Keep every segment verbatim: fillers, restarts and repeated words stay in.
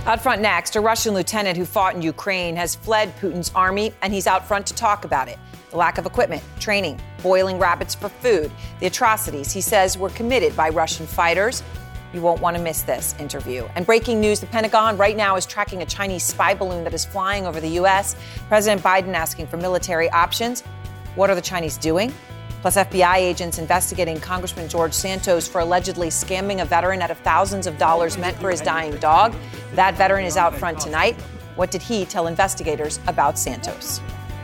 Out front next, a Russian lieutenant who fought in Ukraine has fled Putin's army, and he's out front to talk about it. The lack of equipment, training, boiling rabbits for food, the atrocities he says were committed by Russian fighters. You won't want to miss this interview. And breaking news, the Pentagon right now is tracking a Chinese spy balloon that is flying over the U S. President Biden asking for military options. What are the Chinese doing? Plus, F B I agents investigating Congressman George Santos for allegedly scamming a veteran out of thousands of dollars meant for his dying dog. That veteran is out front tonight. What did he tell investigators about Santos?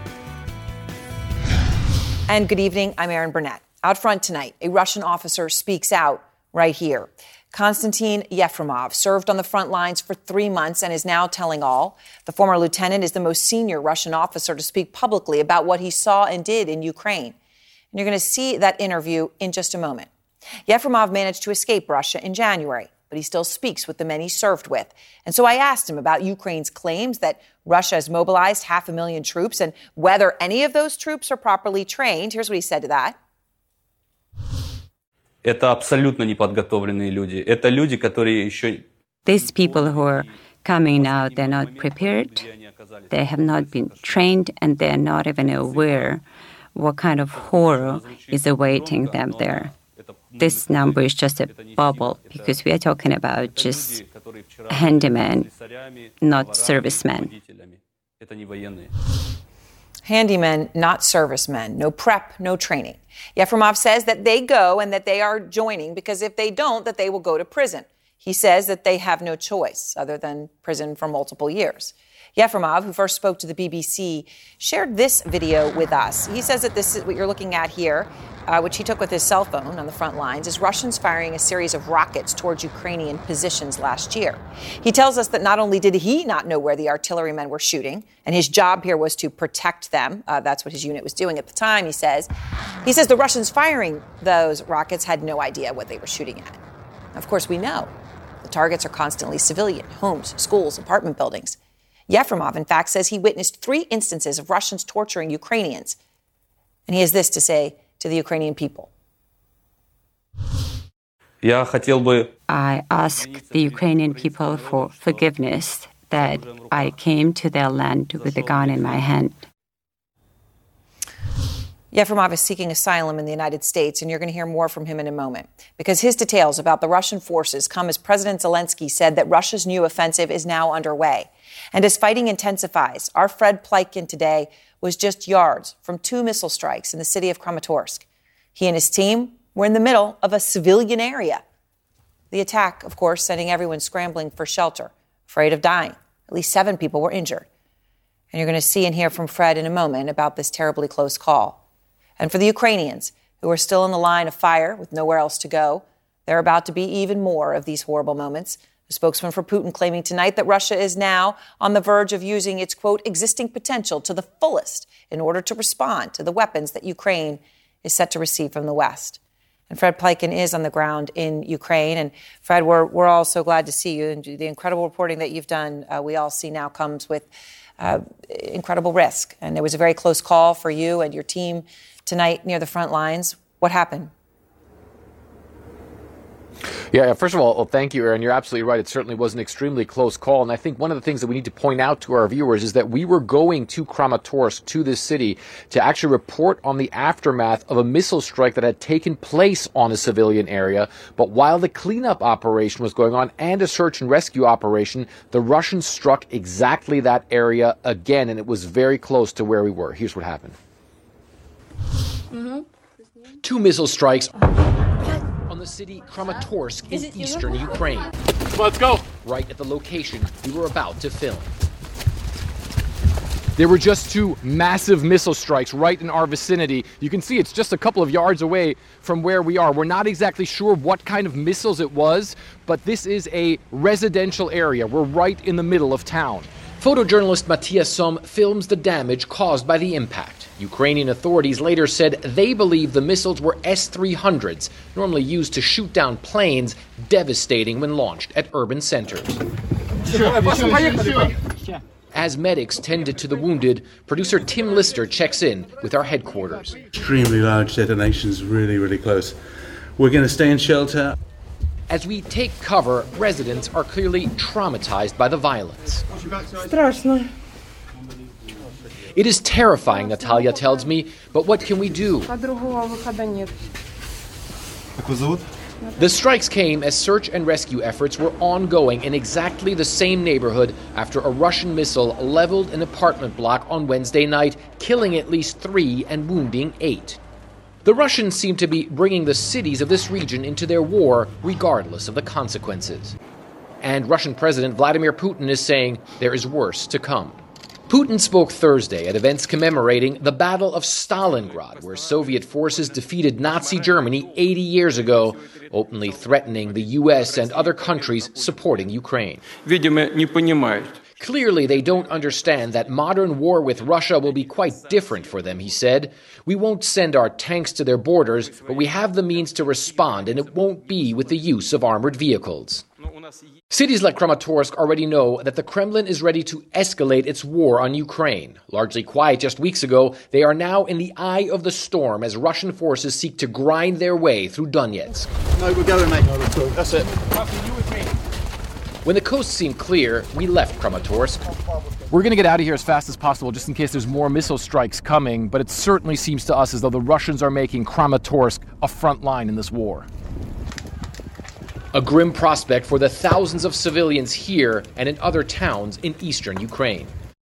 And good evening, I'm Erin Burnett. Out front tonight, a Russian officer speaks out right here. Konstantin Yefremov served on the front lines for three months and is now telling all. The former lieutenant is the most senior Russian officer to speak publicly about what he saw and did in Ukraine. And you're going to see that interview in just a moment. Yefremov managed to escape Russia in January, but he still speaks with the men he served with. And so I asked him about Ukraine's claims that Russia has mobilized half a million troops and whether any of those troops are properly trained. Here's what he said to that. Это абсолютно неподготовленные люди. Это люди, которые еще... These people who are coming now, they're not prepared, they have not been trained, and they're not even aware what kind of horror is awaiting them there. This number is just a bubble because we are talking about just handymen, not servicemen. Handymen, not servicemen. No prep, no training. Yefremov says that they go and that they are joining because if they don't, that they will go to prison. He says that they have no choice other than prison for multiple years. Yefremov, who first spoke to the B B C, shared this video with us. He says that this is what you're looking at here, uh, which he took with his cell phone on the front lines, is Russians firing a series of rockets towards Ukrainian positions last year. He tells us that not only did he not know where the artillerymen were shooting, and his job here was to protect them. Uh, that's what his unit was doing at the time, he says. He says the Russians firing those rockets had no idea what they were shooting at. Of course, we know. The targets are constantly civilian, homes, schools, apartment buildings. Yefremov, in fact, says he witnessed three instances of Russians torturing Ukrainians. And he has this to say to the Ukrainian people. I ask the Ukrainian people for forgiveness that I came to their land with a gun in my hand. Yefremov is seeking asylum in the United States, and you're going to hear more from him in a moment, because his details about the Russian forces come as President Zelensky said that Russia's new offensive is now underway. And as fighting intensifies, our Fred Pleitgen today was just yards from two missile strikes in the city of Kramatorsk. He and his team were in the middle of a civilian area. The attack, of course, sending everyone scrambling for shelter, afraid of dying. At least seven people were injured. And you're going to see and hear from Fred in a moment about this terribly close call. And for the Ukrainians, who are still in the line of fire with nowhere else to go, there are about to be even more of these horrible moments. A spokesman for Putin claiming tonight that Russia is now on the verge of using its, quote, existing potential to the fullest in order to respond to the weapons that Ukraine is set to receive from the West. And Fred Pleitgen is on the ground in Ukraine. And Fred, we're, we're all so glad to see you. And the incredible reporting that you've done, uh, we all see now comes with uh, incredible risk. And there was a very close call for you and your team tonight near the front lines. What happened? Yeah, first of all, well, thank you, Erin. You're absolutely right. It certainly was an extremely close call. And I think one of the things that we need to point out to our viewers is that we were going to Kramatorsk, to this city, to actually report on the aftermath of a missile strike that had taken place on a civilian area. But while the cleanup operation was going on and a search and rescue operation, the Russians struck exactly that area again, and it was very close to where we were. Here's what happened. Mm-hmm. Two missile strikes on the city Kramatorsk in eastern Ukraine. Let's go. Right at the location we were about to film. There were just two massive missile strikes right in our vicinity. You can see it's just a couple of yards away from where we are. We're not exactly sure what kind of missiles it was, but this is a residential area. We're right in the middle of town. Photojournalist Matthias Somm films the damage caused by the impact. Ukrainian authorities later said they believe the missiles were S three hundreds, normally used to shoot down planes, devastating when launched at urban centers. As medics tended to the wounded, producer Tim Lister checks in with our headquarters. Extremely large detonations, really, really close. We're going to stay in shelter. As we take cover, residents are clearly traumatized by the violence. Страшно. It is terrifying, Natalia tells me, but what can we do? А другого выхода нет. The strikes came as search and rescue efforts were ongoing in exactly the same neighborhood after a Russian missile leveled an apartment block on Wednesday night, killing at least three and wounding eight. The Russians seem to be bringing the cities of this region into their war, regardless of the consequences. And Russian President Vladimir Putin is saying there is worse to come. Putin spoke Thursday at events commemorating the Battle of Stalingrad, where Soviet forces defeated Nazi Germany eighty years ago, openly threatening the U S and other countries supporting Ukraine. Clearly, they don't understand that modern war with Russia will be quite different for them, he said. We won't send our tanks to their borders, but we have the means to respond, and it won't be with the use of armored vehicles. Cities like Kramatorsk already know that the Kremlin is ready to escalate its war on Ukraine. Largely quiet just weeks ago, they are now in the eye of the storm as Russian forces seek to grind their way through Donetsk. No, we're going, mate. That's it. When the coast seemed clear, we left Kramatorsk. We're going to get out of here as fast as possible just in case there's more missile strikes coming, but it certainly seems to us as though the Russians are making Kramatorsk a front line in this war. A grim prospect for the thousands of civilians here and in other towns in eastern Ukraine.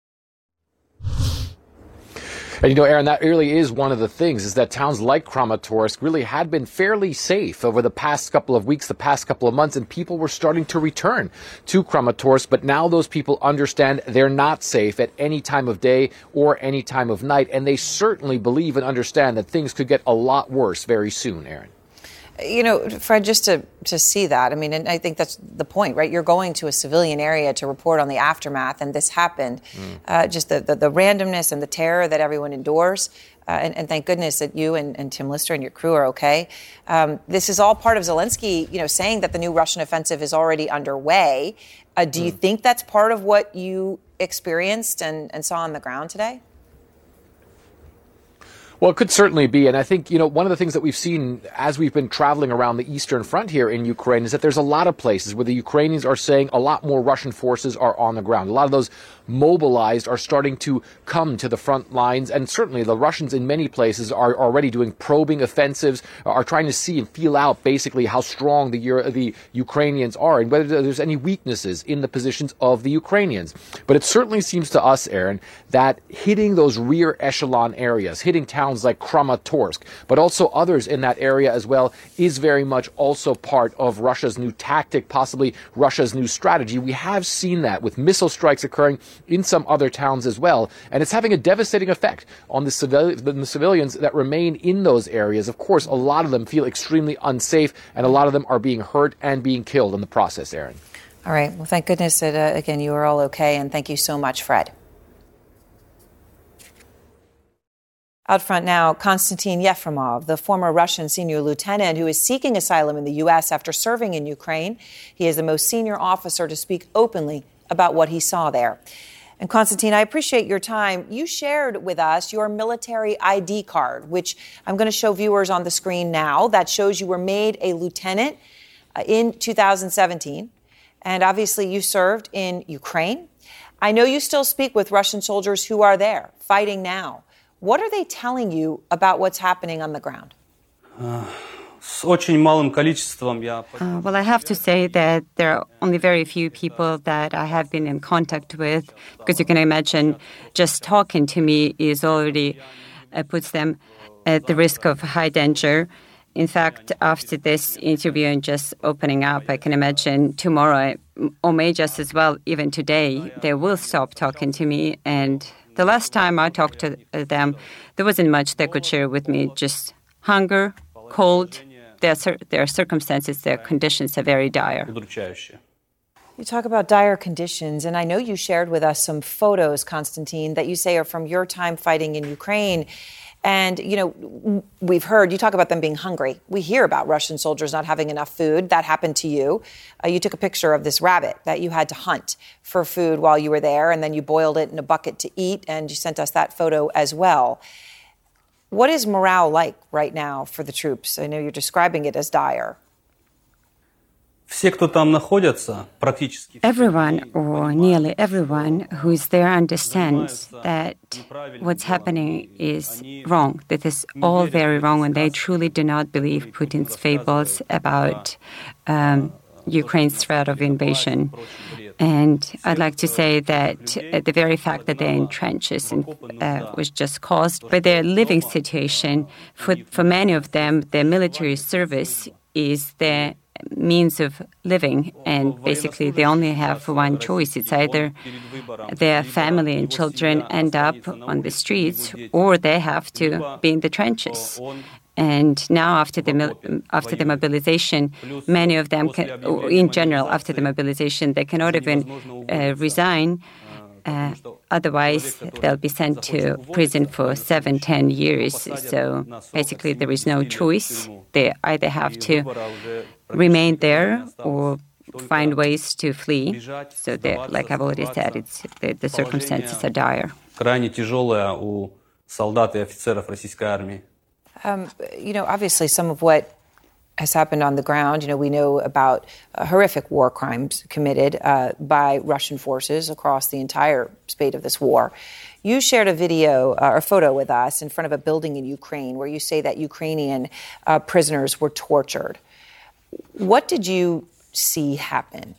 And you know, Aaron, that really is one of the things, is that towns like Kramatorsk really had been fairly safe over the past couple of weeks, the past couple of months, and people were starting to return to Kramatorsk. But now those people understand they're not safe at any time of day or any time of night. And they certainly believe and understand that things could get a lot worse very soon, Aaron. You know, Fred, just to, to see that, I mean, and I think that's the point, right? You're going to a civilian area to report on the aftermath, and this happened. Mm. Uh, just the, the, the randomness and the terror that everyone endures. Uh, and, and thank goodness that you and, and Tim Lister and your crew are okay. Um, this is all part of Zelensky, you know, saying that the new Russian offensive is already underway. Uh, do mm. you think that's part of what you experienced and, and saw on the ground today? Well, it could certainly be. And I think, you know, one of the things that we've seen as we've been traveling around the eastern front here in Ukraine is that there's a lot of places where the Ukrainians are saying a lot more Russian forces are on the ground. A lot of those mobilized are starting to come to the front lines. And certainly the Russians in many places are already doing probing offensives, are trying to see and feel out basically how strong the, the Ukrainians are and whether there's any weaknesses in the positions of the Ukrainians. But it certainly seems to us, Aaron, that hitting those rear echelon areas, hitting towns like Kramatorsk, but also others in that area as well, is very much also part of Russia's new tactic, possibly Russia's new strategy. We have seen that with missile strikes occurring in some other towns as well, and it's having a devastating effect on the, civil- the civilians that remain in those areas. Of course, a lot of them feel extremely unsafe, and a lot of them are being hurt and being killed in the process, Aaron. All right. Well, thank goodness that, uh, again, you are all okay, and thank you so much, Fred. Out front now, Konstantin Yefremov, the former Russian senior lieutenant who is seeking asylum in the U S after serving in Ukraine. He is the most senior officer to speak openly about what he saw there. And Konstantin, I appreciate your time. You shared with us your military I D card, which I'm going to show viewers on the screen now. That shows you were made a lieutenant uh, in two thousand seventeen. And obviously you served in Ukraine. I know you still speak with Russian soldiers who are there, fighting now. What are they telling you about what's happening on the ground? Uh, uh, well, I have to say that there are only very few people that I have been in contact with, because you can imagine just talking to me is already uh, puts them at the risk of high danger. In fact, after this interview and just opening up, I can imagine tomorrow, or may just as well, even today, they will stop talking to me. And the last time I talked to them, there wasn't much they could share with me, just hunger, cold. Their, their circumstances, their conditions are very dire. You talk about dire conditions, and I know you shared with us some photos, Konstantin, that you say are from your time fighting in Ukraine. And, you know, we've heard, you talk about them being hungry. We hear about Russian soldiers not having enough food. That happened to you. Uh, you took a picture of this rabbit that you had to hunt for food while you were there, and then you boiled it in a bucket to eat, and you sent us that photo as well. What is morale like right now for the troops? I know you're describing it as dire. Все, кто там находятся, практически Everyone, or nearly everyone, who's there understands that what's happening is wrong, that is all very wrong, and they truly do not believe Putin's fables about um, Ukraine's threat of invasion. And I'd like to say that uh, the very fact that they're in trenches and, uh, was just caused by their living situation. For, for many of them, their military service is their means of living, and basically they only have one choice. It's either their family and children end up on the streets, or they have to be in the trenches. And now, after the after the mobilization, many of them, can, in general, after the mobilization, they cannot even uh, resign. Uh, otherwise, they'll be sent to prison for seven, ten years. So basically, there is no choice. They either have to remain there or find ways to flee. So, like I've already said, it's the, the circumstances are dire. Крайне тяжелая у солдат и офицеров российской армии. Um, you know, obviously, some of what has happened on the ground, you know, we know about uh, horrific war crimes committed uh, by Russian forces across the entire spate of this war. You shared a video uh, or photo with us in front of a building in Ukraine where you say that Ukrainian uh, prisoners were tortured. What did you see happen?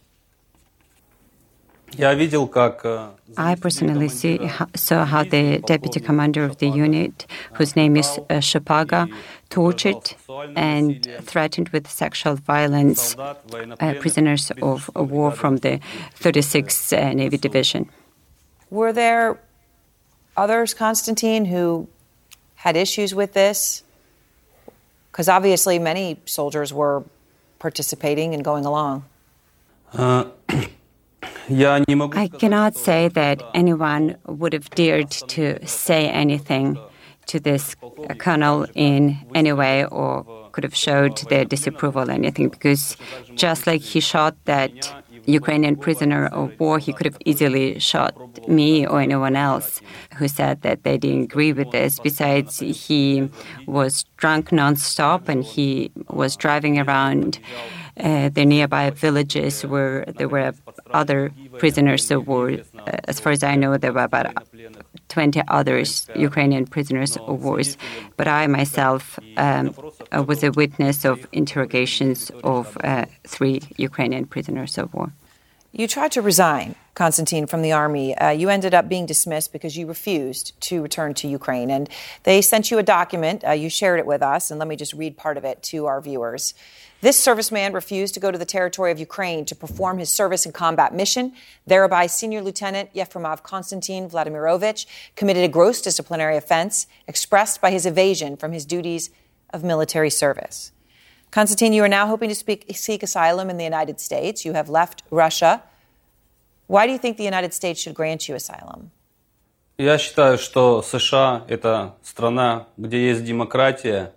I personally see, saw how the deputy commander of the unit, whose name is uh, Shapaga, tortured and threatened with sexual violence uh, prisoners of, of war from the thirty-sixth uh, Navy Division. Were there others, Konstantin, who had issues with this? Because obviously many soldiers were participating and going along. Uh, I cannot say that anyone would have dared to say anything to this colonel in any way or could have showed their disapproval or anything, because just like he shot that Ukrainian prisoner of war, he could have easily shot me or anyone else who said that they didn't agree with this. Besides, he was drunk nonstop and he was driving around uh, the nearby villages where there were other prisoners of war. Uh, as far as I know, there were about twenty others, Ukrainian prisoners of war. But I myself um, was a witness of interrogations of uh, three Ukrainian prisoners of war. You tried to resign, Konstantin, from the army. Uh, you ended up being dismissed because you refused to return to Ukraine. And they sent you a document. Uh, you shared it with us. And let me just read part of it to our viewers. This serviceman refused to go to the territory of Ukraine to perform his service and combat mission. Thereby, Senior Lieutenant Yefremov Konstantin Vladimirovich committed a gross disciplinary offense expressed by his evasion from his duties of military service. Konstantin, you are now hoping to speak, seek asylum in the United States. You have left Russia. Why do you think the United States should grant you asylum? Я считаю, что США – это страна, где есть демократия.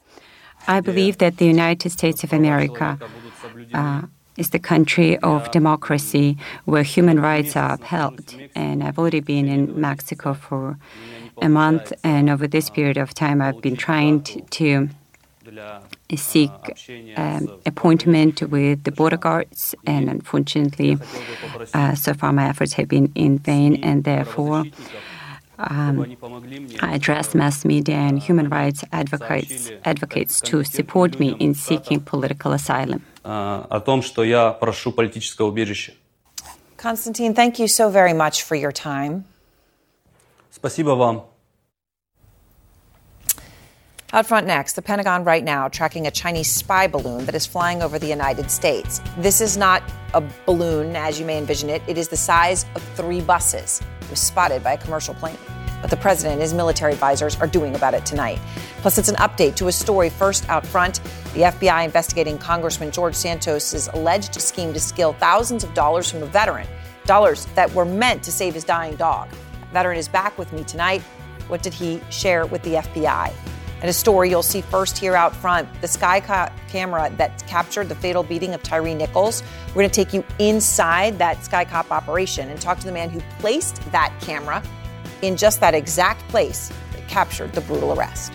I believe that the United States of America uh, is the country of democracy where human rights are upheld. And I've already been in Mexico for a month, and over this period of time, I've been trying to, to seek um, appointment with the border guards, and unfortunately, uh, so far my efforts have been in vain, and therefore um, I address mass media and human rights advocates advocates to support me in seeking political asylum. О том, что я прошу политическое убежище. Konstantin, thank you so very much for your time. Спасибо вам. Out front next, the Pentagon right now tracking a Chinese spy balloon that is flying over the United States. This is not a balloon, as you may envision it. It is the size of three buses. It was spotted by a commercial plane. What the president and his military advisors are doing about it tonight. Plus, it's an update to a story first out front. The F B I investigating Congressman George Santos' alleged scheme to steal thousands of dollars from a veteran, dollars that were meant to save his dying dog. The veteran is back with me tonight. What did he share with the F B I? And a story you'll see first here out front, the sky ca- camera that captured the fatal beating of Tyree Nichols. We're going to take you inside that Sky Cop operation and talk to the man who placed that camera in just that exact place that captured the brutal arrest.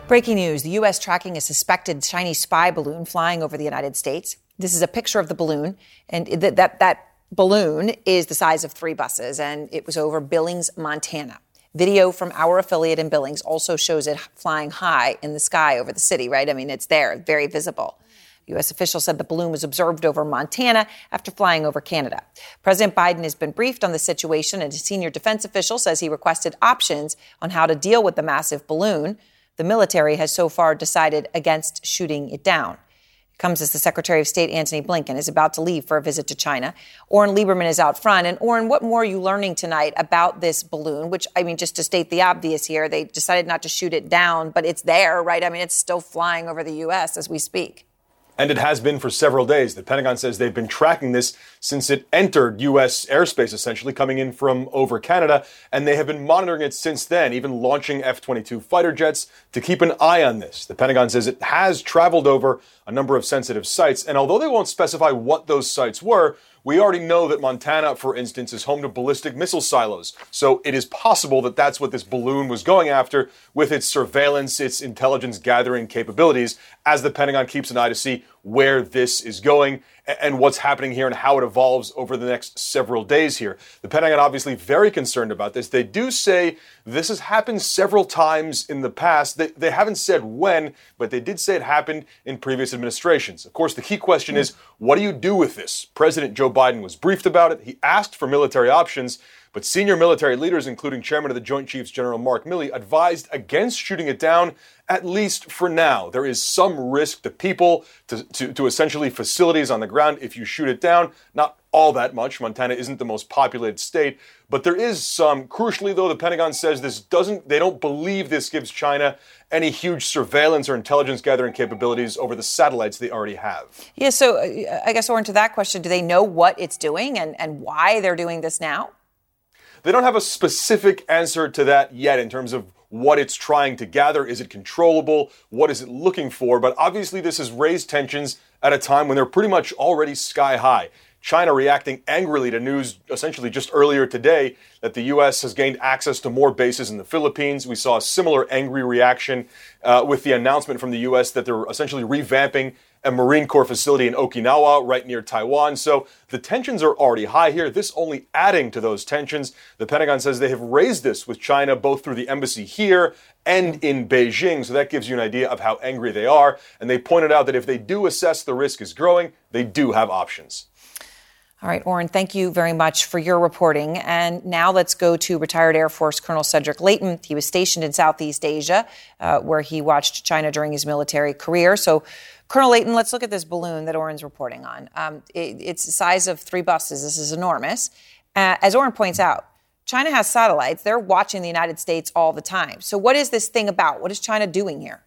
Breaking news, the U S tracking a suspected Chinese spy balloon flying over the United States. This is a picture of the balloon, and that, that, that balloon is the size of three buses, and it was over Billings, Montana. Video from our affiliate in Billings also shows it flying high in the sky over the city, right? I mean, it's there, very visible. U S officials said the balloon was observed over Montana after flying over Canada. President Biden has been briefed on the situation, and a senior defense official says he requested options on how to deal with the massive balloon. The military has so far decided against shooting it down. It comes as the Secretary of State, Antony Blinken, is about to leave for a visit to China. Oren Lieberman is out front. And Oren, what more are you learning tonight about this balloon, which, I mean, just to state the obvious here, they decided not to shoot it down, but it's there, right? I mean, it's still flying over the U S as we speak. And it has been for several days. The Pentagon says they've been tracking this since it entered U S airspace, essentially coming in from over Canada. And they have been monitoring it since then, even launching F twenty-two fighter jets to keep an eye on this. The Pentagon says it has traveled over a number of sensitive sites. And although they won't specify what those sites were, we already know that Montana, for instance, is home to ballistic missile silos. So it is possible that that's what this balloon was going after with its surveillance, its intelligence gathering capabilities, as the Pentagon keeps an eye to see where this is going and what's happening here and how it evolves over the next several days here. The Pentagon obviously very concerned about this. They do say this has happened several times in the past. They, they haven't said when, but they did say it happened in previous administrations. Of course, the key question is, what do you do with this? President Joe Biden was briefed about it. He asked for military options, but senior military leaders, including Chairman of the Joint Chiefs General Mark Milley, advised against shooting it down, at least for now. There is some risk to people, to, to, to essentially facilities on the ground if you shoot it down. Not all that much. Montana isn't the most populated state, but there is some. Crucially, though, the Pentagon says this doesn't, they don't believe this gives China any huge surveillance or intelligence gathering capabilities over the satellites they already have. Yeah, so uh, I guess, Oren, to that question, do they know what it's doing and, and why they're doing this now? They don't have a specific answer to that yet in terms of what it's trying to gather. Is it controllable? What is it looking for? But obviously this has raised tensions at a time when they're pretty much already sky high. China reacting angrily to news essentially just earlier today that the U S has gained access to more bases in the Philippines. We saw a similar angry reaction uh, with the announcement from the U S that they're essentially revamping a Marine Corps facility in Okinawa right near Taiwan. So the tensions are already high here. This only adding to those tensions. The Pentagon says they have raised this with China both through the embassy here and in Beijing. So that gives you an idea of how angry they are. And they pointed out that if they do assess the risk is growing, they do have options. All right, Oren, thank you very much for your reporting. And now let's go to retired Air Force Colonel Cedric Leighton. He was stationed in Southeast Asia, uh, where he watched China during his military career. So, Colonel Leighton, let's look at this balloon that Oren's reporting on. Um, it, it's the size of three buses. This is enormous. Uh, as Oren points out, China has satellites. They're watching the United States all the time. So what is this thing about? What is China doing here?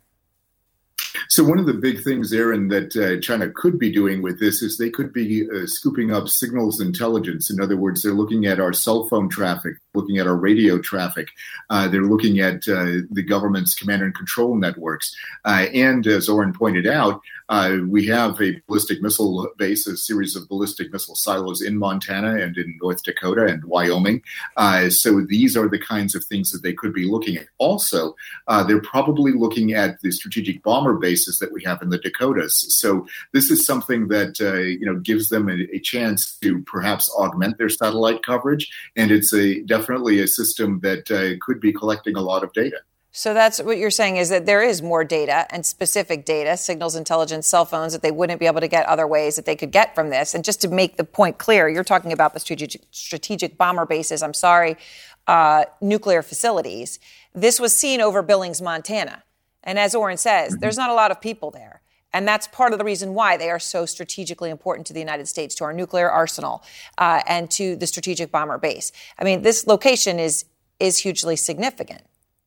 So one of the big things, Aaron, that uh, China could be doing with this is they could be uh, scooping up signals intelligence. In other words, they're looking at our cell phone traffic, looking at our radio traffic. Uh, they're looking at uh, the government's command and control networks. Uh, and as Oren pointed out, uh, we have a ballistic missile base, a series of ballistic missile silos in Montana and in North Dakota and Wyoming. Uh, so these are the kinds of things that they could be looking at. Also, uh, they're probably looking at the strategic bomber bases that we have in the Dakotas. So this is something that uh, you know gives them a, a chance to perhaps augment their satellite coverage, and it's a definitely a system that uh, could be collecting a lot of data. So that's what you're saying, is that there is more data and specific data, signals intelligence, cell phones, that they wouldn't be able to get other ways that they could get from this. And just to make the point clear, you're talking about the strategic, strategic bomber bases, I'm sorry, uh, nuclear facilities. This was seen over Billings, Montana. And as Oren says, there's not a lot of people there. And that's part of the reason why they are so strategically important to the United States, to our nuclear arsenal, uh, and to the strategic bomber base. I mean, this location is is hugely significant.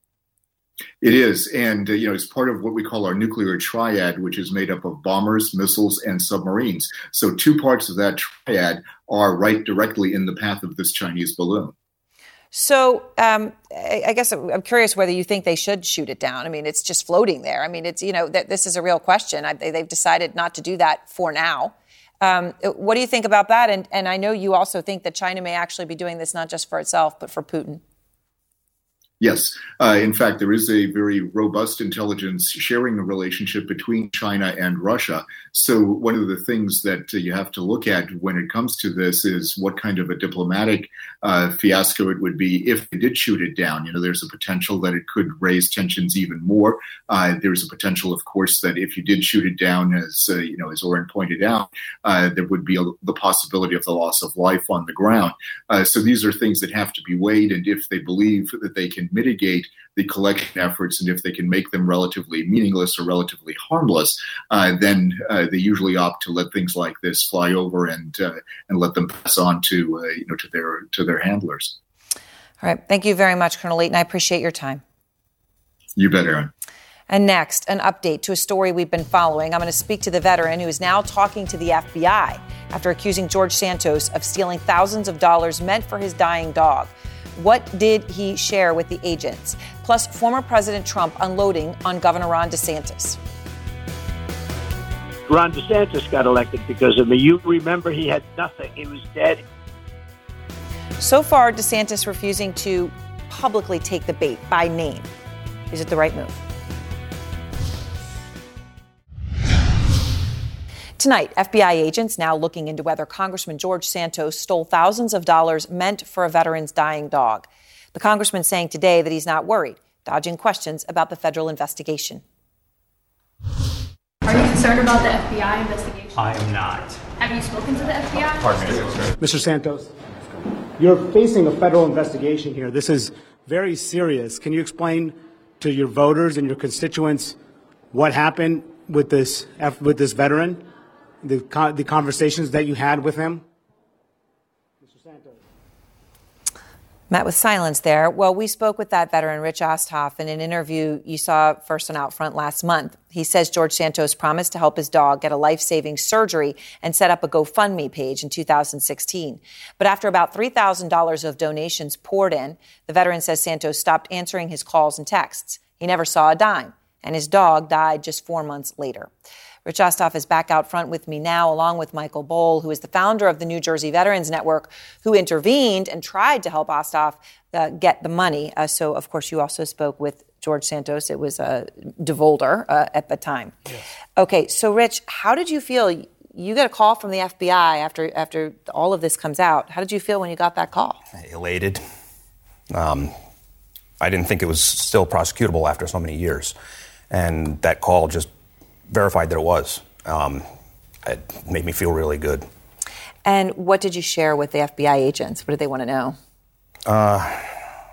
It is. And, uh, you know, it's part of what we call our nuclear triad, which is made up of bombers, missiles, and submarines. So two parts of that triad are right directly in the path of this Chinese balloon. So um, I, I guess I'm curious whether you think they should shoot it down. I mean, it's just floating there. I mean, it's, you know, th- this is a real question. I, they've decided not to do that for now. Um, what do you think about that? And, and I know you also think that China may actually be doing this not just for itself, but for Putin. Yes. Uh, in fact, there is a very robust intelligence sharing relationship between China and Russia. So one of the things that uh, you have to look at when it comes to this is what kind of a diplomatic uh, fiasco it would be if they did shoot it down. You know, there's a potential that it could raise tensions even more. Uh, there's a potential, of course, that if you did shoot it down, as uh, you know, as Oren pointed out, uh, there would be a, the possibility of the loss of life on the ground. Uh, so these are things that have to be weighed, and if they believe that they can mitigate the collection efforts and if they can make them relatively meaningless or relatively harmless, uh, then uh, they usually opt to let things like this fly over and uh, and let them pass on to uh, you know to their to their handlers. All right, thank you very much, Colonel Leighton. I appreciate your time. You bet, Aaron. And next, an update to a story we've been following. I'm going to speak to the veteran who is now talking to the F B I after accusing George Santos of stealing thousands of dollars meant for his dying dog. What did he share with the agents? Plus, former President Trump unloading on Governor Ron DeSantis. Ron DeSantis got elected because of me. You remember he had nothing. He was dead. So far, DeSantis refusing to publicly take the bait by name. Is it the right move? Tonight, F B I agents now looking into whether Congressman George Santos stole thousands of dollars meant for a veteran's dying dog. The congressman saying today that he's not worried, dodging questions about the federal investigation. Are you concerned about the F B I investigation? I am not. Have you spoken to the F B I? Pardon me. Mister Santos, you're facing a federal investigation here. This is very serious. Can you explain to your voters and your constituents what happened with this with this veteran? The, the conversations that you had with him? Mister Santos. Met with silence there. Well, we spoke with that veteran, Rich Osthoff, in an interview you saw first on Outfront last month. He says George Santos promised to help his dog get a life-saving surgery and set up a GoFundMe page in two thousand sixteen. But after about three thousand dollars of donations poured in, the veteran says Santos stopped answering his calls and texts. He never saw a dime, and his dog died just four months later. Rich Osthoff is back out front with me now, along with Michael Bohl, who is the founder of the New Jersey Veterans Network, who intervened and tried to help Osthoff uh, get the money. Uh, so, of course, you also spoke with George Santos. It was uh, DeVolder uh, at the time. Yes. Okay, so, Rich, how did you feel? You got a call from the F B I after after all of this comes out. How did you feel when you got that call? Elated. Um, I didn't think it was still prosecutable after so many years. And that call just verified that it was. Um, it made me feel really good. And what did you share with the F B I agents? What did they want to know? Uh,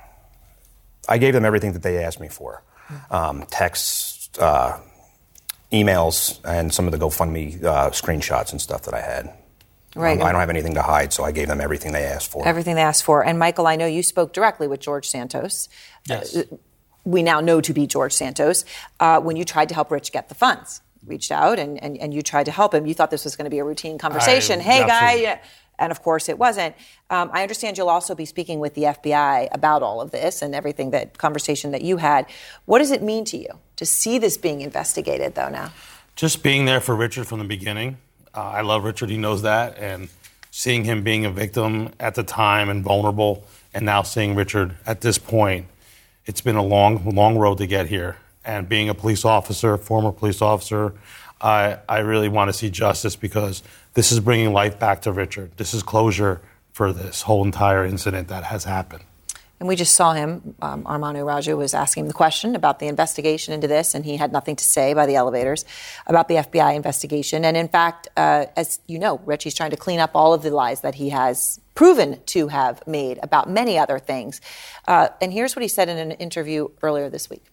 I gave them everything that they asked me for. Um, texts, uh, emails, and some of the GoFundMe uh, screenshots and stuff that I had. Right. Um, I don't have anything to hide, so I gave them everything they asked for. Everything they asked for. And, Michael, I know you spoke directly with George Santos. Yes. Uh, we now know to be George Santos, uh, when you tried to help Rich get the funds. Reached out and, and, and you tried to help him. You thought this was going to be a routine conversation. I, hey, absolutely. guy. And, of course, it wasn't. Um, I understand you'll also be speaking with the F B I about all of this and everything, that conversation that you had. What does it mean to you to see this being investigated, though, now? Just being there for Richard from the beginning. Uh, I love Richard. He knows that. And seeing him being a victim at the time and vulnerable, and now seeing Richard at this point, it's been a long, long road to get here. And being a police officer, former police officer, I, I really want to see justice, because this is bringing life back to Richard. This is closure for this whole entire incident that has happened. And we just saw him, um, Armando Raju was asking him the question about the investigation into this, and he had nothing to say by the elevators about the F B I investigation. And in fact, uh, as you know, Rich, he's trying to clean up all of the lies that he has proven to have made about many other things. Uh, and here's what he said in an interview earlier this week.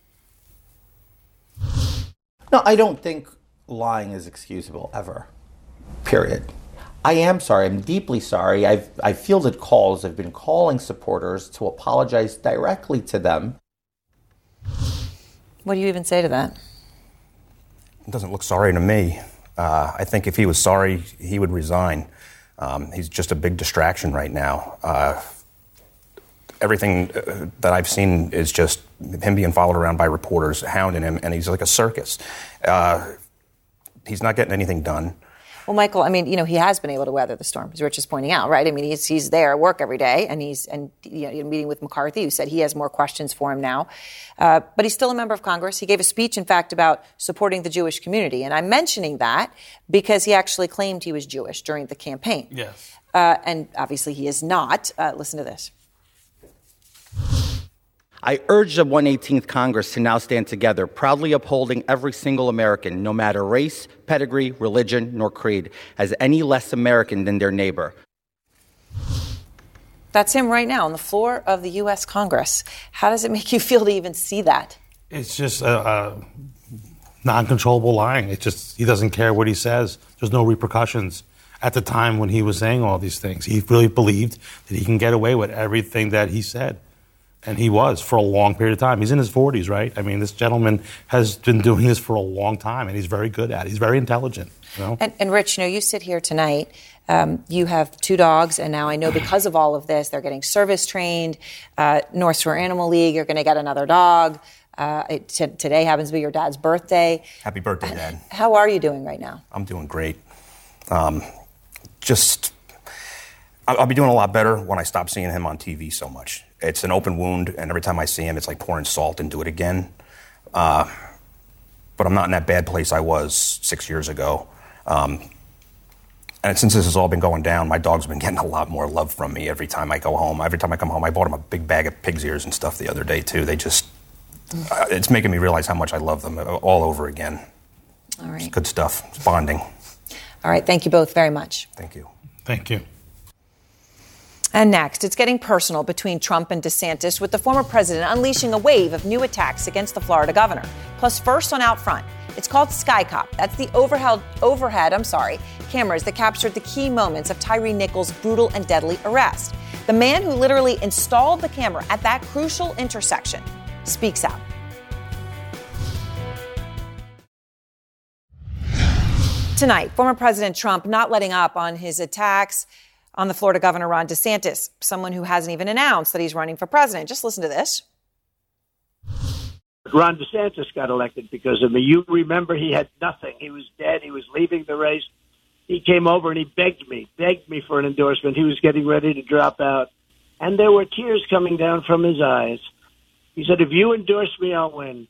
No, I don't think lying is excusable ever, period. I am sorry. I'm deeply sorry. I've I fielded calls. I've been calling supporters to apologize directly to them. What do you even say to that? It doesn't look sorry to me. Uh, I think if he was sorry, he would resign. Um, he's just a big distraction right now. Uh, everything uh, that I've seen is just him being followed around by reporters, hounding him, and he's like a circus. Uh, he's not getting anything done. Well, Michael, I mean, you know, he has been able to weather the storm, as Rich is pointing out, right? I mean, he's he's there at work every day, and he's and you know, meeting with McCarthy, who said he has more questions for him now. Uh, but he's still a member of Congress. He gave a speech, in fact, about supporting the Jewish community, and I'm mentioning that because he actually claimed he was Jewish during the campaign. Yes. Uh, and obviously, he is not. Uh, listen to this. I urge the one eighteenth Congress to now stand together, proudly upholding every single American, no matter race, pedigree, religion, nor creed, as any less American than their neighbor. That's him right now on the floor of the U S Congress. How does it make you feel to even see that? It's just a, a non-controllable lying. It just, he doesn't care what he says. There's no repercussions. At the time when he was saying all these things, he really believed that he can get away with everything that he said. And he was for a long period of time. He's in his forties, right? I mean, this gentleman has been doing this for a long time, and he's very good at it. He's very intelligent. You know? And, and Rich, you know, you sit here tonight. Um, you have two dogs, and now I know because of all of this, they're getting service trained. Uh, North Shore Animal League, you're going to get another dog. Uh, it, t- today happens to be your dad's birthday. Happy birthday, Dad. How are you doing right now? I'm doing great. Um, just, I'll be doing a lot better when I stop seeing him on T V so much. It's an open wound, and every time I see him, it's like pouring salt into it again. Uh, but I'm not in that bad place I was six years ago. Um, and since this has all been going down, my dog's been getting a lot more love from me every time I go home. Every time I come home, I bought him a big bag of pig's ears and stuff the other day, too. They just, uh, it's making me realize how much I love them all over again. All right. It's good stuff. It's bonding. All right. Thank you both very much. Thank you. Thank you. And next, it's getting personal between Trump and DeSantis, with the former president unleashing a wave of new attacks against the Florida governor. Plus, first on Out Front, it's called Sky Cop. That's the overhead, overhead, I'm sorry, cameras that captured the key moments of Tyre Nichols' brutal and deadly arrest. The man who literally installed the camera at that crucial intersection speaks out. Tonight, former President Trump not letting up on his attacks on the Florida governor, Ron DeSantis, someone who hasn't even announced that he's running for president. Just listen to this. Ron DeSantis got elected because of me. You remember he had nothing. He was dead. He was leaving the race. He came over and he begged me, begged me for an endorsement. He was getting ready to drop out. And there were tears coming down from his eyes. He said, if you endorse me, I'll win.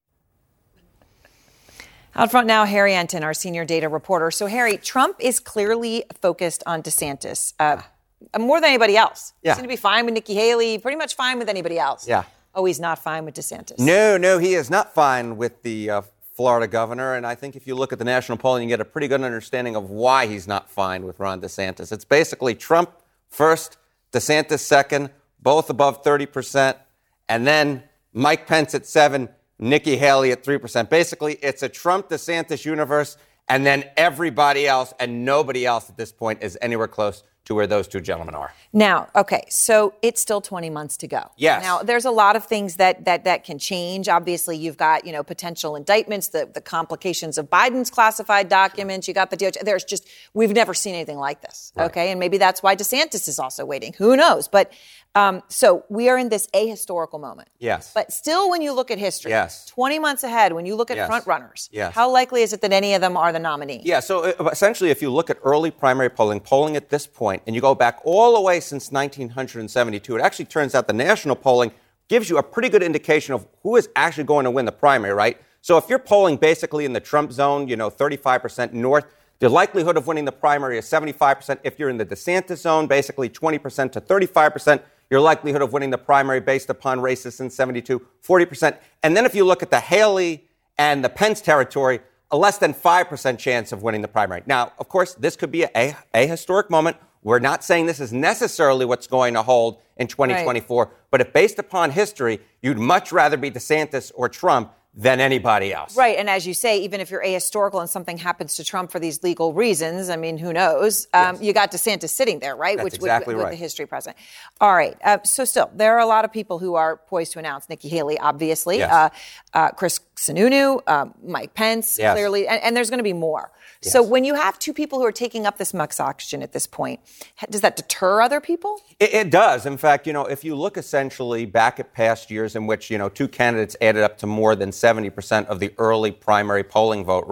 Out front now, Harry Enton, our senior data reporter. So, Harry, Trump is clearly focused on DeSantis uh, more than anybody else. Yeah. He seemed to be fine with Nikki Haley, pretty much fine with anybody else. Yeah. Oh, he's not fine with DeSantis. No, no, he is not fine with the uh, Florida governor. And I think if you look at the national polling, you get a pretty good understanding of why he's not fine with Ron DeSantis. It's basically Trump first, DeSantis second, both above thirty percent, and then Mike Pence at seven, Nikki Haley at three percent. Basically, it's a Trump-DeSantis universe, and then everybody else and nobody else at this point is anywhere close to where those two gentlemen are. Now, okay, so it's still twenty months to go. Yes. Now, there's a lot of things that that that can change. Obviously, you've got, you know, potential indictments, the, the complications of Biden's classified documents. You got the D O J. There's just, we've never seen anything like this. Right. Okay, and maybe that's why DeSantis is also waiting. Who knows? But um, so we are in this ahistorical moment. Yes. But still, when you look at history, yes. twenty months ahead, when you look at yes. front runners, yes. how likely is it that any of them are the nominee? Yeah, so essentially, if you look at early primary polling, polling at this point, and you go back all the way since nineteen seventy-two, it actually turns out the national polling gives you a pretty good indication of who is actually going to win the primary, right? So if you're polling basically in the Trump zone, you know, thirty-five percent north, the likelihood of winning the primary is seventy-five percent. If you're in the DeSantis zone, basically twenty percent to thirty-five percent, your likelihood of winning the primary based upon races since seventy-two, forty percent. And then if you look at the Haley and the Pence territory, a less than five percent chance of winning the primary. Now, of course, this could be a, a, a historic moment. We're not saying this is necessarily what's going to hold in twenty twenty-four, right. But if based upon history, you'd much rather be DeSantis or Trump than anybody else. Right. And as you say, even if you're ahistorical and something happens to Trump for these legal reasons, I mean, who knows? Um, yes. You got DeSantis sitting there, right? That's Which exactly with, right. with the history present. All right. Uh, so still, there are a lot of people who are poised to announce. Nikki Haley, obviously. Yes. Uh, uh, Chris Sununu, um, Mike Pence, yes. clearly. And, and there's going to be more. Yes. So when you have two people who are taking up this much oxygen at this point, does that deter other people? It, it does. In fact, you know, if you look essentially back at past years in which, you know, two candidates added up to more than seventy percent of the early primary polling vote, right?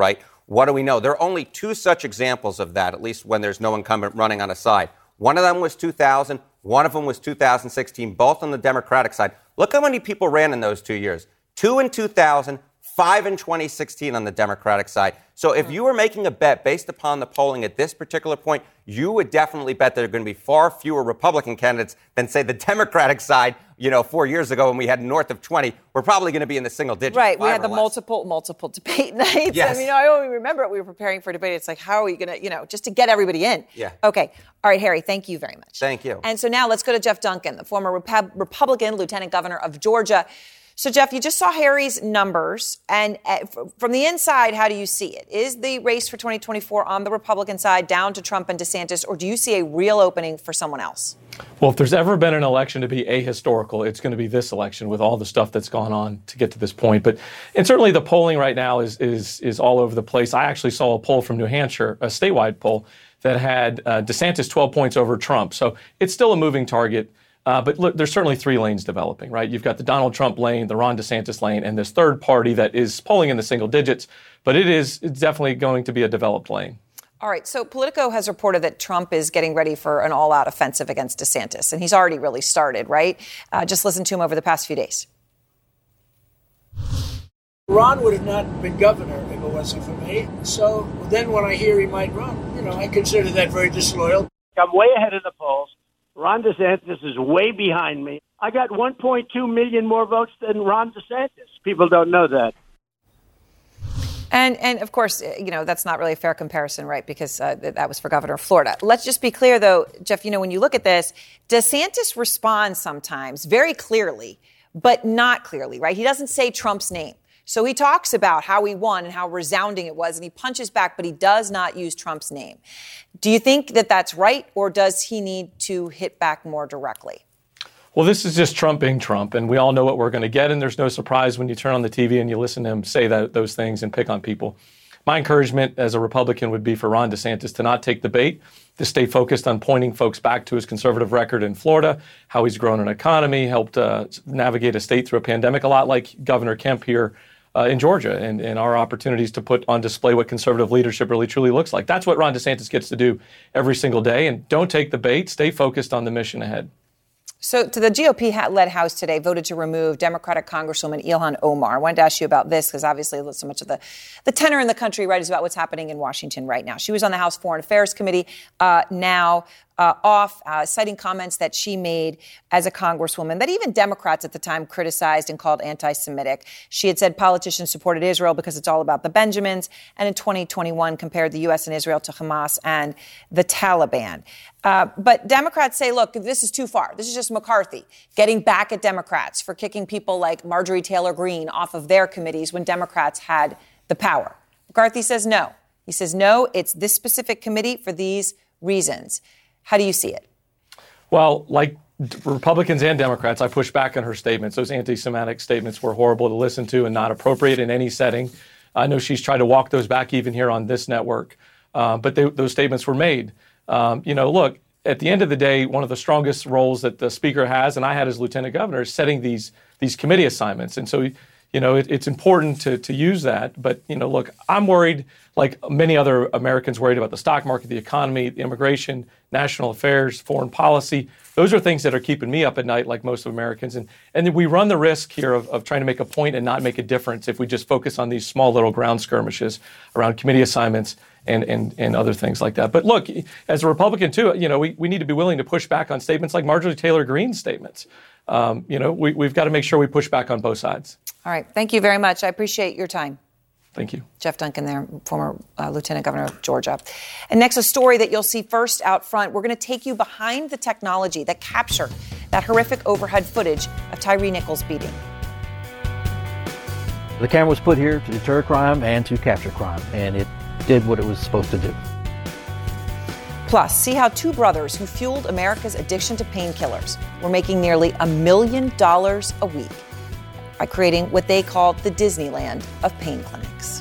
What do we know? There are only two such examples of that, at least when there's no incumbent running on a side. One of them was two thousand. One of them was two thousand sixteen, both on the Democratic side. Look how many people ran in those two years. Two in two thousand, five in twenty sixteen on the Democratic side. So if you were making a bet based upon the polling at this particular point, you would definitely bet there are going to be far fewer Republican candidates than, say, the Democratic side, you know, four years ago when we had north of twenty. We're probably going to be in the single digits. Right. We had the less. multiple, multiple debate nights. Yes. I mean, I only remember it. We were preparing for debate. It's like, how are we going to, you know, just to get everybody in? Yeah. Okay. All right, Harry, thank you very much. Thank you. And so now let's go to Jeff Duncan, the former Rep- Republican lieutenant governor of Georgia. So, Jeff, you just saw Harry's numbers. And uh, f- from the inside, how do you see it? Is the race for twenty twenty-four on the Republican side down to Trump and DeSantis, or do you see a real opening for someone else? Well, if there's ever been an election to be ahistorical, it's going to be this election with all the stuff that's gone on to get to this point. But and certainly the polling right now is is is all over the place. I actually saw a poll from New Hampshire, a statewide poll, that had uh, DeSantis twelve points over Trump. So it's still a moving target. Uh, but look, there's certainly three lanes developing, right? You've got the Donald Trump lane, the Ron DeSantis lane, and this third party that is polling in the single digits. But it is it's definitely going to be a developed lane. All right. So Politico has reported that Trump is getting ready for an all-out offensive against DeSantis. And he's already really started, right? Uh, just listen to him over the past few days. Ron would have not been governor if it wasn't for me. So then when I hear he might run, you know, I consider that very disloyal. I'm way ahead of the polls. Ron DeSantis is way behind me. I got one point two million more votes than Ron DeSantis. People don't know that. And, and of course, you know, that's not really a fair comparison, right? Because uh, that was for governor of Florida. Let's just be clear, though, Jeff, you know, when you look at this, DeSantis responds sometimes very clearly, but not clearly, right? He doesn't say Trump's name. So he talks about how he won and how resounding it was, and he punches back, but he does not use Trump's name. Do you think that that's right, or does he need to hit back more directly? Well, this is just Trump being Trump, and we all know what we're going to get, and there's no surprise when you turn on the T V and you listen to him say that, those things and pick on people. My encouragement as a Republican would be for Ron DeSantis to not take the bait, to stay focused on pointing folks back to his conservative record in Florida, how he's grown an economy, helped uh, navigate a state through a pandemic, a lot like Governor Kemp here Uh, in Georgia, and, and our opportunities to put on display what conservative leadership really truly looks like. That's what Ron DeSantis gets to do every single day. And don't take the bait. Stay focused on the mission ahead. So to the G O P-led House today voted to remove Democratic Congresswoman Ilhan Omar. I wanted to ask you about this because obviously so much of the, the tenor in the country, right, is about what's happening in Washington right now. She was on the House Foreign Affairs Committee, uh, now uh, off, uh, citing comments that she made as a congresswoman that even Democrats at the time criticized and called anti-Semitic. She had said politicians supported Israel because it's all about the Benjamins, and in twenty twenty-one compared the U S and Israel to Hamas and the Taliban. Uh, but Democrats say, look, this is too far. This is just McCarthy getting back at Democrats for kicking people like Marjorie Taylor Greene off of their committees when Democrats had the power. McCarthy says no. He says, no, it's this specific committee for these reasons. How do you see it? Well, like Republicans and Democrats, I push back on her statements. Those anti-Semitic statements were horrible to listen to and not appropriate in any setting. I know she's tried to walk those back even here on this network, uh, but they, those statements were made. Um, you know, look, at the end of the day, one of the strongest roles that the speaker has, and I had as lieutenant governor, is setting these these committee assignments. And so, you know, it, it's important to to use that. But, you know, look, I'm worried, like many other Americans, worried about the stock market, the economy, the immigration, national affairs, foreign policy. Those are things that are keeping me up at night, like most of Americans. And and we run the risk here of, of trying to make a point and not make a difference if we just focus on these small little ground skirmishes around committee assignments and, and, and other things like that. But look, as a Republican, too, you know, we, we need to be willing to push back on statements like Marjorie Taylor Greene's statements. Um, you know, we, we've got to make sure we push back on both sides. All right. Thank you very much. I appreciate your time. Thank you. Jeff Duncan there, former uh, Lieutenant Governor of Georgia. And next, a story that you'll see first out front. We're going to take you behind the technology that captured that horrific overhead footage of Tyre Nichols' beating. The camera was put here to deter crime and to capture crime, and it did what it was supposed to do. Plus, see how two brothers who fueled America's addiction to painkillers were making nearly a million dollars a week by creating what they called the Disneyland of pain clinics.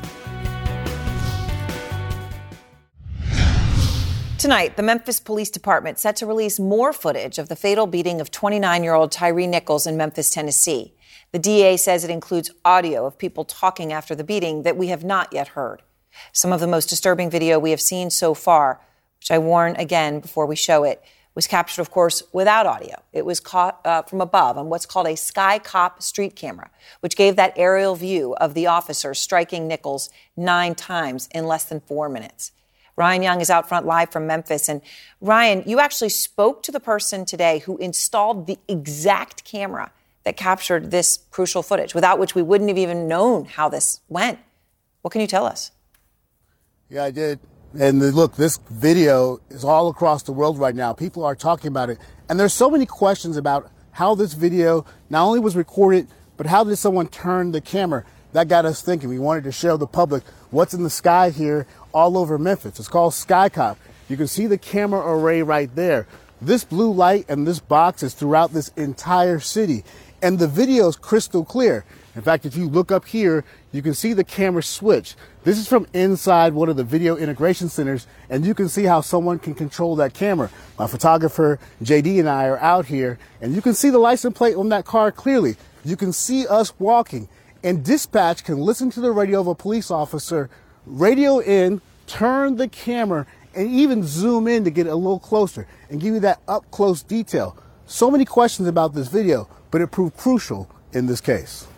Tonight, the Memphis Police Department set to release more footage of the fatal beating of twenty-nine-year-old Tyre Nichols in Memphis, Tennessee. The D A says it includes audio of people talking after the beating that we have not yet heard. Some of the most disturbing video we have seen so far, which I warn again before we show it, was captured, of course, without audio. It was caught uh, from above on what's called a Sky Cop street camera, which gave that aerial view of the officer striking Nichols nine times in less than four minutes. Ryan Young is out front live from Memphis. And Ryan, you actually spoke to the person today who installed the exact camera that captured this crucial footage, without which we wouldn't have even known how this went. What can you tell us? Yeah, I did. And the, look, this video is all across the world right now. People are talking about it. And there's so many questions about how this video not only was recorded, but how did someone turn the camera? That got us thinking. We wanted to show the public what's in the sky here all over Memphis. It's called Sky Cop. You can see the camera array right there. This blue light and this box is throughout this entire city. And the video is crystal clear. In fact, if you look up here, you can see the camera switch. This is from inside one of the video integration centers, and you can see how someone can control that camera. My photographer, J D, and I are out here, and you can see the license plate on that car clearly. You can see us walking, and dispatch can listen to the radio of a police officer, radio in, turn the camera, and even zoom in to get a little closer and give you that up-close detail. So many questions about this video, but it proved crucial in this case.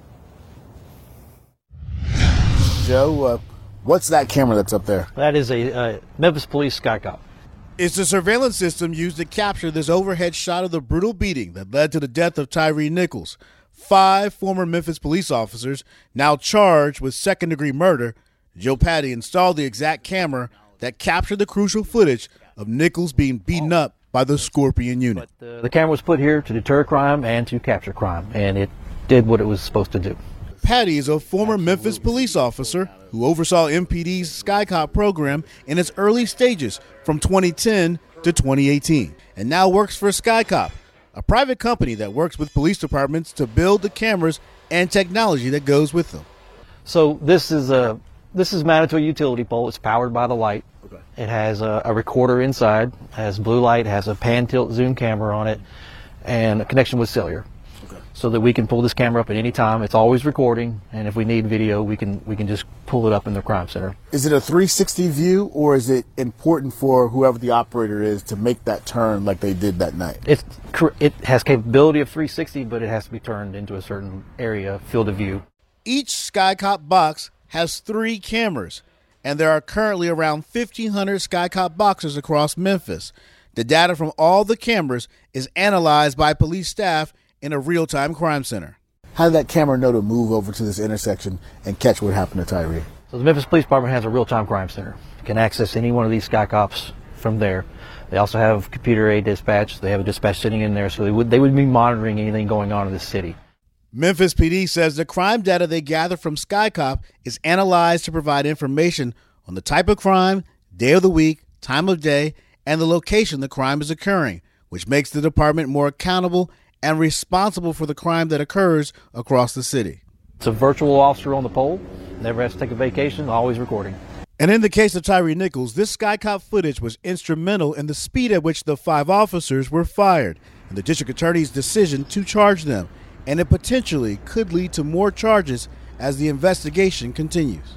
Joe, uh, what's that camera that's up there? That is a uh, Memphis Police Sky Cop. It's the surveillance system used to capture this overhead shot of the brutal beating that led to the death of Tyre Nichols. Five former Memphis police officers now charged with second-degree murder. Joe Patty installed the exact camera that captured the crucial footage of Nichols being beaten up by the Scorpion unit. But, uh, the camera was put here to deter crime and to capture crime, and it did what it was supposed to do. Patty is a former Memphis police officer who oversaw M P D's Sky Cop program in its early stages from twenty ten to twenty eighteen, and now works for Sky Cop, a private company that works with police departments to build the cameras and technology that goes with them. So this is a this is mounted to a utility pole. It's powered by the light. Okay. It has a, a recorder inside, has blue light, has a pan tilt zoom camera on it, and a connection with cellular. So that we can pull this camera up at any time. It's always recording, and if we need video, we can we can just pull it up in the crime center. Is it a three sixty view, or is it important for whoever the operator is to make that turn like they did that night? It's, it has capability of three sixty, but it has to be turned into a certain area, field of view. Each Sky Cop box has three cameras, and there are currently around fifteen hundred Sky Cop boxes across Memphis. The data from all the cameras is analyzed by police staff in a real-time crime center. How did that camera know to move over to this intersection and catch what happened to Tyre? So the Memphis Police Department has a real-time crime center. You can access any one of these Sky Cops from there. They also have computer-aided dispatch. They have a dispatch sitting in there, so they would they would be monitoring anything going on in the city. Memphis P D says the crime data they gather from Sky Cop is analyzed to provide information on the type of crime, day of the week, time of day, and the location the crime is occurring, which makes the department more accountable and responsible for the crime that occurs across the city. It's a virtual officer on the pole, never has to take a vacation, always recording. And in the case of Tyre Nichols, this Sky Cop footage was instrumental in the speed at which the five officers were fired and the district attorney's decision to charge them, and it potentially could lead to more charges as the investigation continues.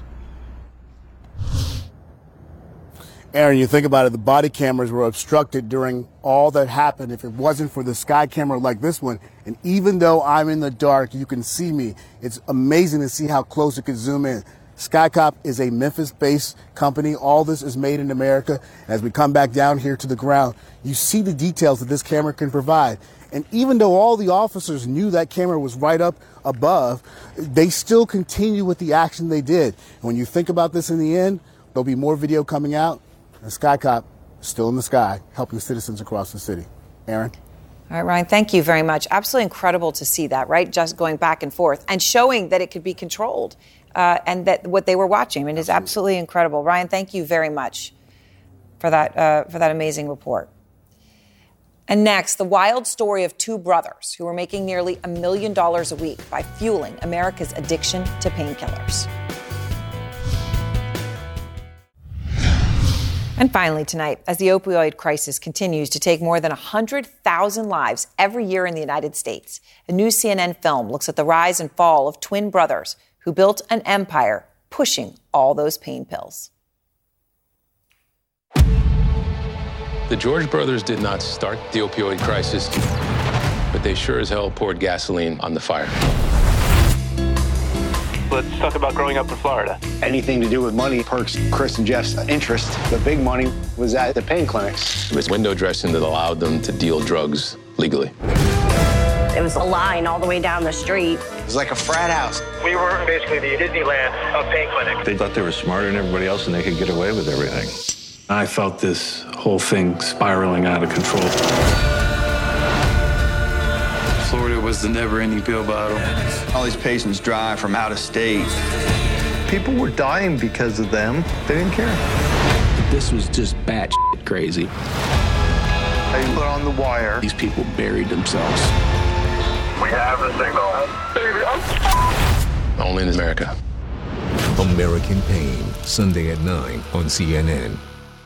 Aaron, you think about it, the body cameras were obstructed during all that happened. If it wasn't for the sky camera like this one, and even though I'm in the dark, you can see me. It's amazing to see how close it could zoom in. Sky Cop is a Memphis-based company. All this is made in America. As we come back down here to the ground, you see the details that this camera can provide. And even though all the officers knew that camera was right up above, they still continue with the action they did. And when you think about this in the end, there'll be more video coming out. The Sky Cop still in the sky, helping citizens across the city. Aaron? All right, Ryan, thank you very much. Absolutely incredible to see that, right? Just going back and forth and showing that it could be controlled uh, and that what they were watching. I mean, is absolutely incredible. Ryan, thank you very much for that, uh, for that amazing report. And next, the wild story of two brothers who were making nearly a million dollars a week by fueling America's addiction to painkillers. And finally tonight, as the opioid crisis continues to take more than one hundred thousand lives every year in the United States, a new C N N film looks at the rise and fall of twin brothers who built an empire pushing all those pain pills. The George brothers did not start the opioid crisis, but they sure as hell poured gasoline on the fire. Let's talk about growing up in Florida. Anything to do with money perks Chris and Jeff's interest. The big money was at the pain clinics. It was window dressing that allowed them to deal drugs legally. It was a line all the way down the street. It was like a frat house. We were basically the Disneyland of pain clinics. They thought they were smarter than everybody else and they could get away with everything. I felt this whole thing spiraling out of control. Florida was the never-ending pill bottle. All these patients drive from out of state. People were dying because of them. They didn't care. This was just bad shit crazy. They put on the wire. These people buried themselves. We have the signal. Baby, I'm... Only in America. American Pain, Sunday at nine on C N N.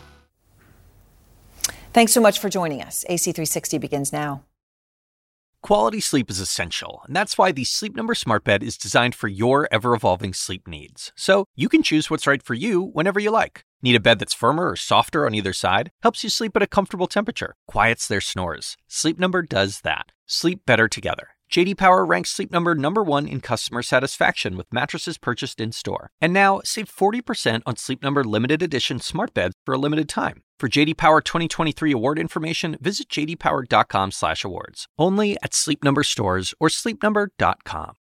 Thanks so much for joining us. A C three sixty begins now. Quality sleep is essential, and that's why the Sleep Number Smart Bed is designed for your ever-evolving sleep needs. So you can choose what's right for you whenever you like. Need a bed that's firmer or softer on either side? Helps you sleep at a comfortable temperature. Quiets their snores. Sleep Number does that. Sleep better together. J D Power ranks Sleep Number number one in customer satisfaction with mattresses purchased in-store. And now, save forty percent on Sleep Number limited edition smart beds for a limited time. For J D Power twenty twenty-three award information, visit j d power dot com slash awards. Only at Sleep Number stores or sleep number dot com.